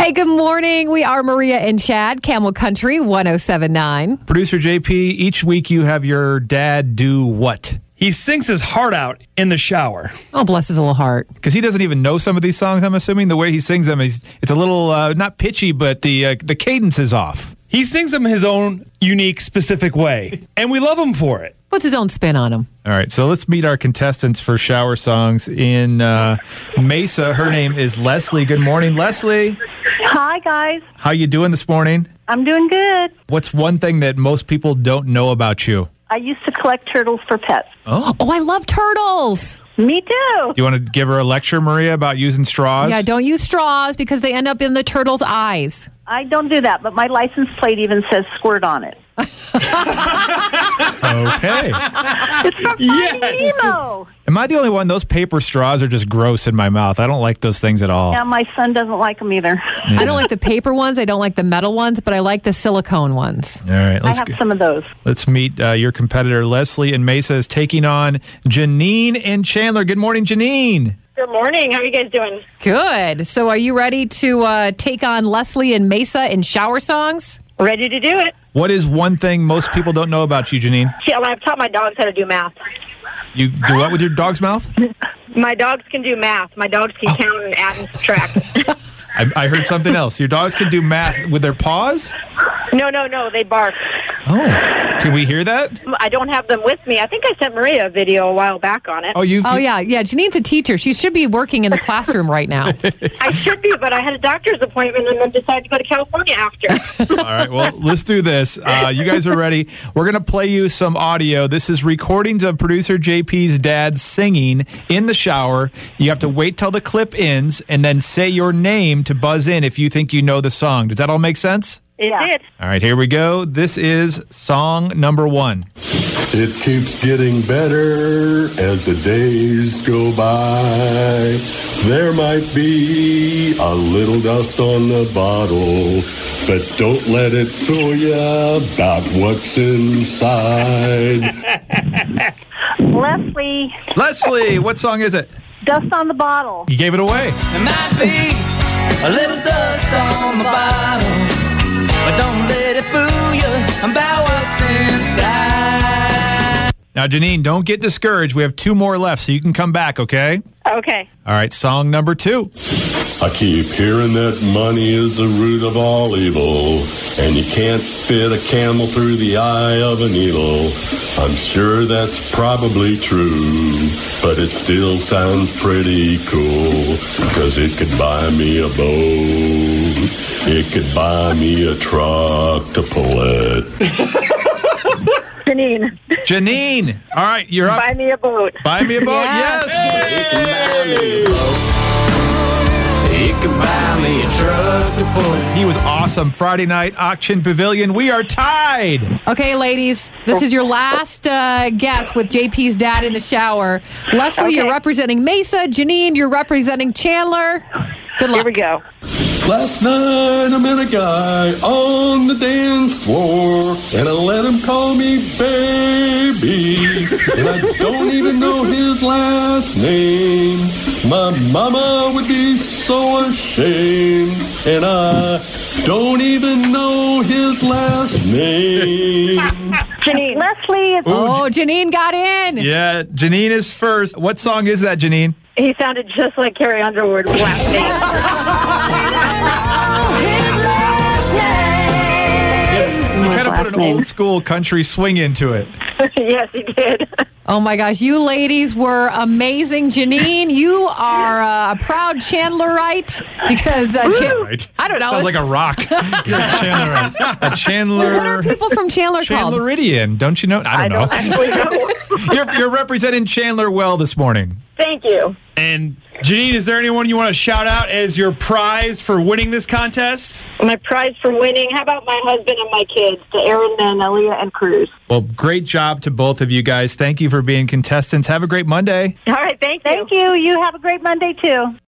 Hey, good morning. We are Maria and Chad, Camel Country 107.9. Producer JP, each week you have your dad do what? He sings his heart out in the shower. Oh, bless his little heart. Because he doesn't even know some of these songs, I'm assuming. The way he sings them, it's a little, not pitchy, but the cadence is off. He sings them his own unique, specific way, and we love him for it. Puts his own spin on them. All right, so let's meet our contestants for shower songs in Mesa. Her name is Leslie. Good morning, Leslie. Hi, guys. How you doing this morning? I'm doing good. What's one thing that most people don't know about you? I used to collect turtles for pets. Oh, I love turtles. Me too. Do you want to give her a lecture, Maria, about using straws? Yeah, don't use straws because they end up in the turtle's eyes. I don't do that, but my license plate even says squirt on it. Okay. It's from Finding Nemo. Am I the only one? Those paper straws are just gross in my mouth. I don't like those things at all. Yeah, my son doesn't like them either. Yeah. I don't like the paper ones. I don't like the metal ones, but I like the silicone ones. All right. I have some of those. Let's meet your competitor. Leslie in Mesa is taking on Janine in Chandler. Good morning, Janine. Good morning. How are you guys doing? Good. So are you ready to take on Leslie in Mesa in shower songs? Ready to do it. What is one thing most people don't know about you, Janine? Yeah, I've taught my dogs how to do math. You do what with your dog's mouth? My dogs can do math. My dogs can count and add and subtract. I heard something else. Your dogs can do math with their paws? No. They bark. Oh. Can we hear that? I don't have them with me. I think I sent Maria a video a while back on it. Oh, yeah. Janine's a teacher. She should be working in the classroom right now. I should be, but I had a doctor's appointment and then decided to go to California after. All right, well, let's do this. You guys are ready. We're going to play you some audio. This is recordings of producer JP's dad singing in the shower. You have to wait till the clip ends and then say your name to buzz in if you think you know the song. Does that all make sense? It did. All right, here we go. This is song number 1. It keeps getting better as the days go by. There might be a little dust on the bottle, but don't let it fool you about what's inside. Leslie, what song is it? Dust on the Bottle. You gave it away. There might be a little dust on the bottle, but don't let it fool you about what's inside. Now, Janine, don't get discouraged. We have 2 more left, so you can come back, okay? Okay. All right, song number 2. I keep hearing that money is the root of all evil, and you can't fit a camel through the eye of a needle. I'm sure that's probably true, but it still sounds pretty cool, because it could buy me a boat. It could buy me a truck to pull it. Janine. All right, you're up. Buy me a boat. Buy me a boat, yes. It can buy me a boat. It can buy me a truck to pull it. He was awesome. Friday night, Auction Pavilion. We are tied. Okay, ladies, this is your last guess with JP's dad in the shower. Leslie, you're representing Mesa. Janine, you're representing Chandler. Good luck. Here we go. Last night I met a guy on the dance floor, and I let him call me baby, and I don't even know his last name. My mama would be so ashamed, and I don't even know his last name. Janine. Leslie, it's Janine got in. Yeah, Janine is first. What song is that, Janine? He sounded just like Carrie Underwood's last You kind of put an old school country swing into it. Yes, he did. Oh, my gosh. You ladies were amazing. Janine, you are a proud Chandlerite because Right. I don't know. Sounds like a rock. You're a Chandlerite. A Chandler. What are people from Chandler called? Chandleridian. Don't you know? I don't know. actually know. You're representing Chandler well this morning. Thank you. And Janine, is there anyone you want to shout out as your prize for winning this contest? My prize for winning, how about my husband and my kids, to Aaron and Aaliyah and Cruz? Well, great job to both of you guys. Thank you for being contestants. Have a great Monday. All right, thank you. Thank you. You have a great Monday, too.